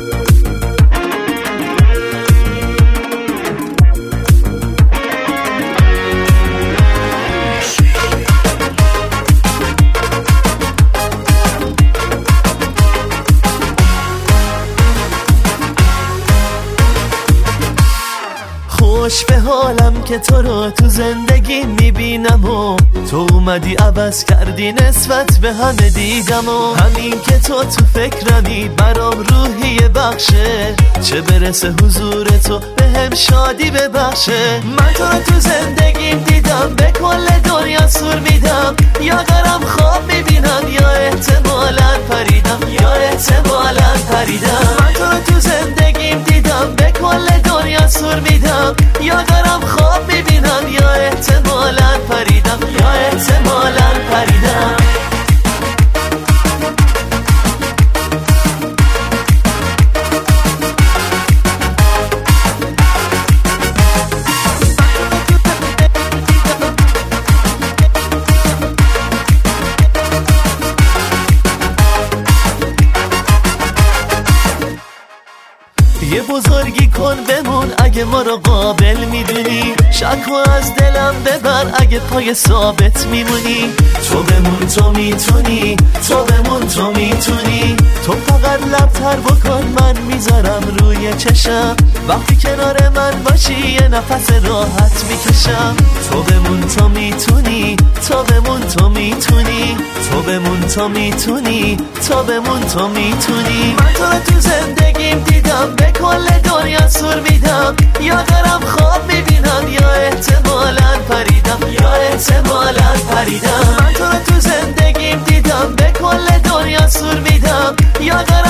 خوش به حالم که تو رو تو زندگی میبینم و تو اومدی عوض کردی نسبت به همه دیدم و همین که تو فکرمی برام روحیه بخشه، چه برسه حضور تو به هم شادی ببخشه. من تو رو تو زندگیم دیدم، به کل دنیا سور میدم، یا دارم خواب میبینم یا احتمالاً پریدم، یا احتمالاً پریدم. من تو رو تو زندگیم دیدم، به کل دنیا سور میدم، یا دارم خواب میبینم یا احتمالاً پریدم، یا احتمالاً پریدم. یه بزرگی کن بمون اگه ما رو قابل میدونی، شک و از دلم ببر اگه پای ثابت میمونی. تو بمون تو میتونی، تو بمون تو میتونی، تو فقط لبتر بکن من میذارم روی چشم، وقتی کنار من باشی یه نفس راحت میکشم. تو بمون تو میتونی، تو بمون تو میتونی، تو بمون تو میتونی، تو بمون تو میتونی. من تو رو تو زندگیم دیدم، به کل دنیا سور میدم، یا دارم خواب میبینم یا احتمالاً پریدم، یا احتمالاً پریدم. من تو رو تو زندگیم دیدم، به کل دنیا سور میدم، یا دارم